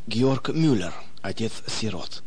Георг Мюллер, отец-сирот.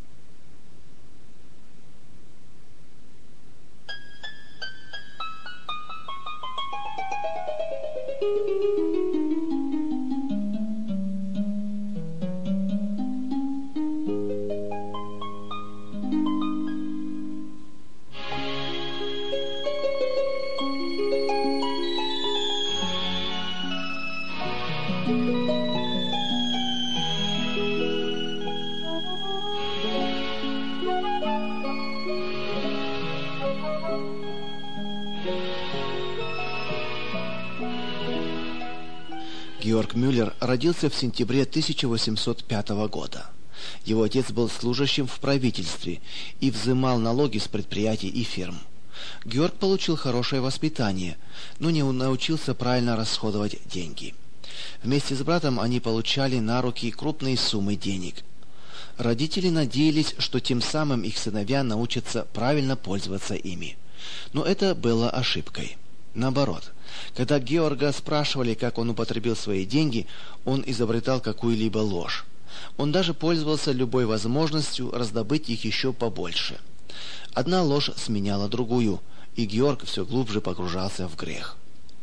Георг Мюллер родился в сентябре 1805 года. Его отец был служащим в правительстве и взимал налоги с предприятий и фирм. Георг получил хорошее воспитание, но не научился правильно расходовать деньги. Вместе с братом они получали на руки крупные суммы денег. Родители надеялись, что тем самым их сыновья научатся правильно пользоваться ими. Но это было ошибкой. Наоборот, когда Георга спрашивали, как он употребил свои деньги, он изобретал какую-либо ложь. Он даже пользовался любой возможностью раздобыть их еще побольше. Одна ложь сменяла другую, и Георг все глубже погружался в грех.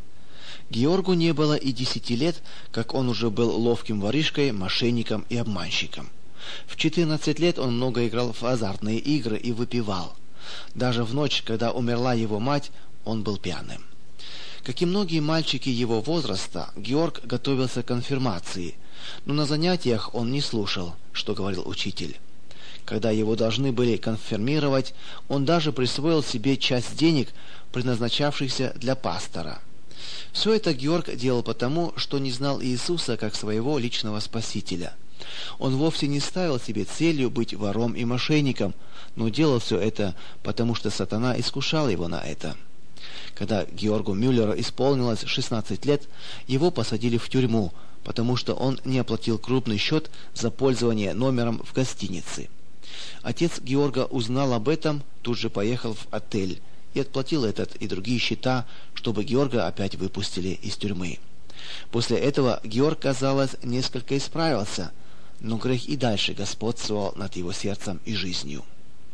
Георгу не было и 10 лет, как он уже был ловким воришкой, мошенником и обманщиком. В 14 лет он много играл в азартные игры и выпивал. Даже в ночь, когда умерла его мать, он был пьяным. Как и многие мальчики его возраста, Георг готовился к конфирмации, но на занятиях он не слушал, что говорил учитель. Когда его должны были конфирмировать, он даже присвоил себе часть денег, предназначавшихся для пастора. Все это Георг делал потому, что не знал Иисуса как своего личного спасителя. Он вовсе не ставил себе целью быть вором и мошенником, но делал все это, потому что сатана искушал его на это. Когда Георгу Мюллеру исполнилось 16 лет, его посадили в тюрьму, потому что он не оплатил крупный счет за пользование номером в гостинице. Отец Георга узнал об этом, тут же поехал в отель и отплатил этот и другие счета, чтобы Георга опять выпустили из тюрьмы. После этого Георг, казалось, несколько исправился, но грех и дальше господствовал над его сердцем и жизнью.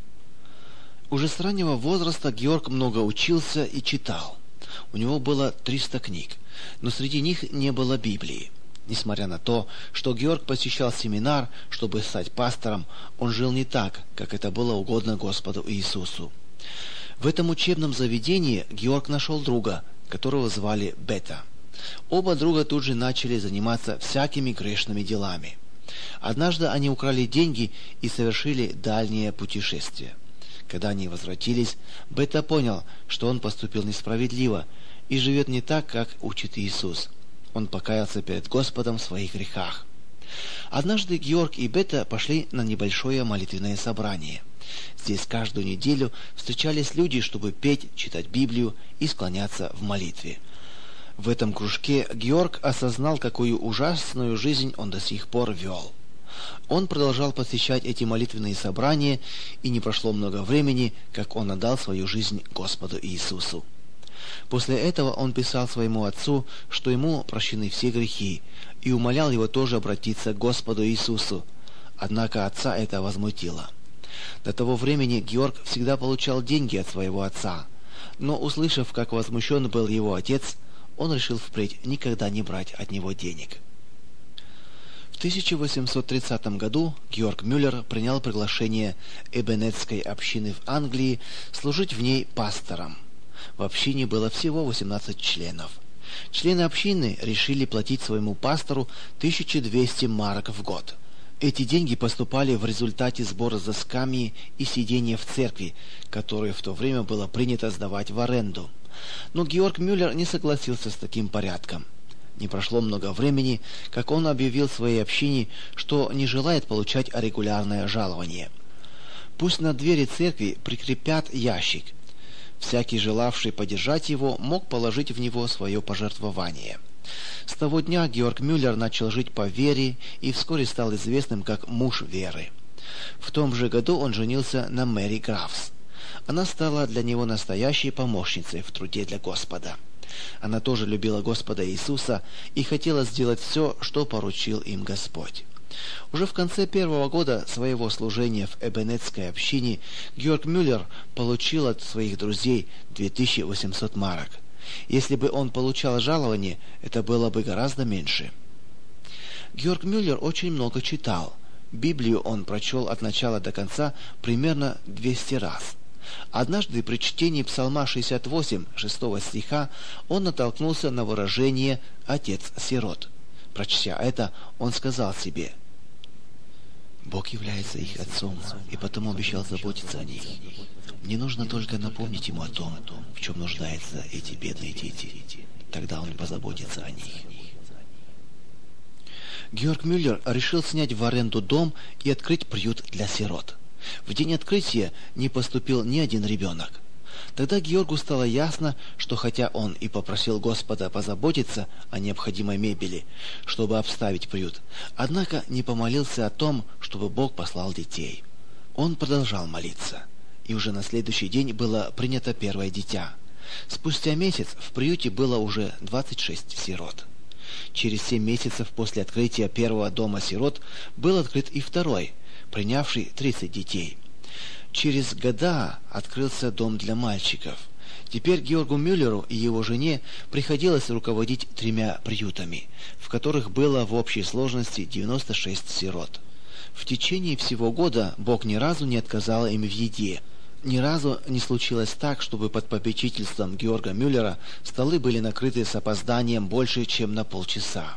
Уже с раннего возраста Георг много учился и читал. У него было 300 книг, но среди них не было Библии. Несмотря на то, что Георг посещал семинар, чтобы стать пастором, он жил не так, как это было угодно Господу Иисусу. В этом учебном заведении Георг нашел друга, которого звали Бета. Оба друга тут же начали заниматься всякими грешными делами. Однажды они украли деньги и совершили дальнее путешествие. Когда они возвратились, Бета понял, что он поступил несправедливо и живет не так, как учит Иисус. Он покаялся перед Господом в своих грехах. Однажды Георг и Бета пошли на небольшое молитвенное собрание. Здесь каждую неделю встречались люди, чтобы петь, читать Библию и склоняться в молитве. В этом кружке Георг осознал, какую ужасную жизнь он до сих пор вел. Он продолжал посещать эти молитвенные собрания, и не прошло много времени, как он отдал свою жизнь Господу Иисусу. После этого он писал своему отцу, что ему прощены все грехи, и умолял его тоже обратиться к Господу Иисусу. Однако отца это возмутило. До того времени Георг всегда получал деньги от своего отца, но, услышав, как возмущен был его отец, он решил впредь никогда не брать от него денег. В 1830 году Георг Мюллер принял приглашение Эбенетской общины в Англии служить в ней пастором. В общине было всего 18 членов. Члены общины решили платить своему пастору 1200 марок в год. Эти деньги поступали в результате сбора за скамьи и сидения в церкви, которые в то время было принято сдавать в аренду. Но Георг Мюллер не согласился с таким порядком. Не прошло много времени, как он объявил своей общине, что не желает получать регулярное жалование. Пусть на двери церкви прикрепят ящик. Всякий, желавший поддержать его, мог положить в него свое пожертвование. С того дня Георг Мюллер начал жить по вере и вскоре стал известным как муж веры. В том же году он женился на Мэри Графс. Она стала для него настоящей помощницей в труде для Господа. Она тоже любила Господа Иисуса и хотела сделать все, что поручил им Господь. Уже в конце первого года своего служения в Эбенетской общине Георг Мюллер получил от своих друзей 2800 марок. Если бы он получал жалование, это было бы гораздо меньше. Георг Мюллер очень много читал. Библию он прочел от начала до конца примерно 200 раз. Однажды при чтении Псалма 68, 6 стиха, он натолкнулся на выражение «отец-сирот». Прочтя это, он сказал себе: «Бог является их отцом, и потому обещал заботиться о них. Мне нужно только напомнить ему о том, в чем нуждаются эти бедные дети. Тогда он позаботится о них». Георг Мюллер решил снять в аренду дом и открыть приют для сирот. В день открытия не поступил ни один ребенок. Тогда Георгу стало ясно, что хотя он и попросил Господа позаботиться о необходимой мебели, чтобы обставить приют, однако не помолился о том, чтобы Бог послал детей. Он продолжал молиться, и уже на следующий день было принято первое дитя. Спустя месяц в приюте было уже 26 сирот. Через 7 месяцев после открытия первого дома сирот был открыт и второй, принявший 30 детей. Через года открылся дом для мальчиков. Теперь Георгу Мюллеру и его жене приходилось руководить 3 приютами, в которых было в общей сложности 96 сирот. В течение всего года Бог ни разу не отказал им в еде. Ни разу не случилось так, чтобы под попечительством Георга Мюллера столы были накрыты с опозданием больше, чем на полчаса.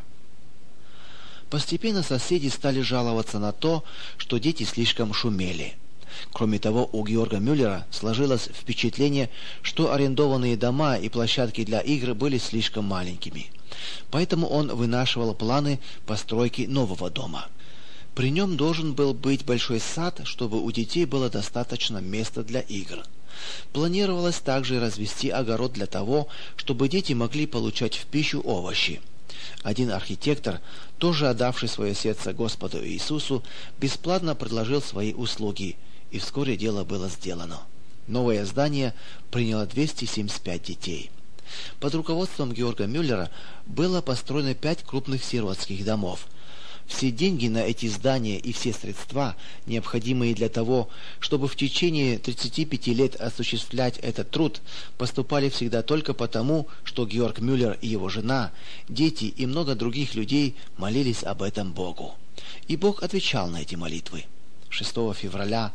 Постепенно соседи стали жаловаться на то, что дети слишком шумели. Кроме того, у Георга Мюллера сложилось впечатление, что арендованные дома и площадки для игр были слишком маленькими. Поэтому он вынашивал планы постройки нового дома. При нем должен был быть большой сад, чтобы у детей было достаточно места для игр. Планировалось также развести огород для того, чтобы дети могли получать в пищу овощи. Один архитектор, тоже отдавший свое сердце Господу Иисусу, бесплатно предложил свои услуги, и вскоре дело было сделано. Новое здание приняло 275 детей. Под руководством Георга Мюллера было построено 5 крупных сиротских домов. Все деньги на эти здания и все средства, необходимые для того, чтобы в течение 35 лет осуществлять этот труд, поступали всегда только потому, что Георг Мюллер и его жена, дети и много других людей молились об этом Богу. И Бог отвечал на эти молитвы. 6 февраля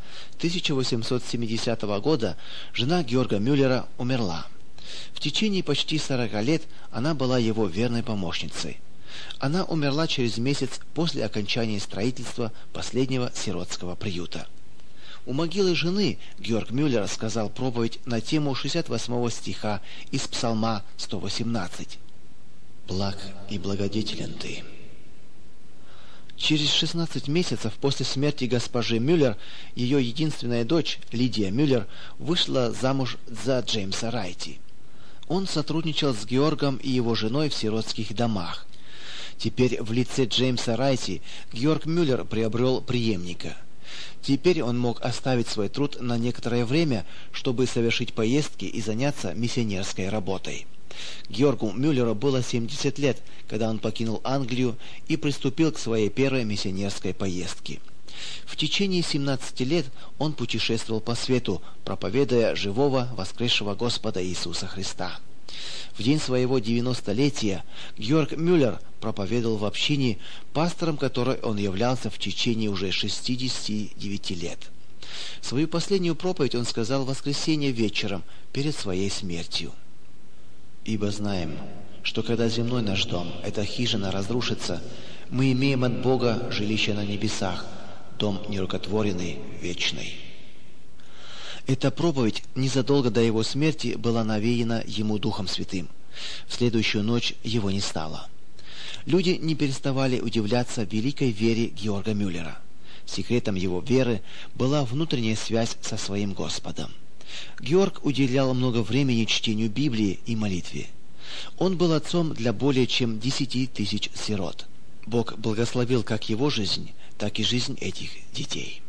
1870 года жена Георга Мюллера умерла. В течение почти 40 лет она была его верной помощницей. Она умерла через месяц после окончания строительства последнего сиротского приюта. У могилы жены Георг Мюллер рассказал проповедь на тему 68 стиха из Псалма 118. «Благ и благодетелен ты». Через 16 месяцев после смерти госпожи Мюллер ее единственная дочь, Лидия Мюллер, вышла замуж за Джеймса Райти. Он сотрудничал с Георгом и его женой в сиротских домах. Теперь в лице Джеймса Райти Георг Мюллер приобрел преемника. Теперь он мог оставить свой труд на некоторое время, чтобы совершить поездки и заняться миссионерской работой. Георгу Мюллеру было 70 лет, когда он покинул Англию и приступил к своей первой миссионерской поездке. В течение 17 лет он путешествовал по свету, проповедуя живого воскресшего Господа Иисуса Христа. В день своего 90-летия Георг Мюллер проповедовал в общине, пастором которой он являлся в течение уже 69 лет. Свою последнюю проповедь он сказал в воскресенье вечером перед своей смертью. «Ибо знаем, что когда земной наш дом, эта хижина, разрушится, мы имеем от Бога жилище на небесах, дом нерукотворенный, вечный». Эта проповедь незадолго до его смерти была навеяна ему Духом Святым. В следующую ночь его не стало. Люди не переставали удивляться великой вере Георга Мюллера. Секретом его веры была внутренняя связь со своим Господом. Георг уделял много времени чтению Библии и молитве. Он был отцом для более чем 10 тысяч сирот. Бог благословил как его жизнь, так и жизнь этих детей.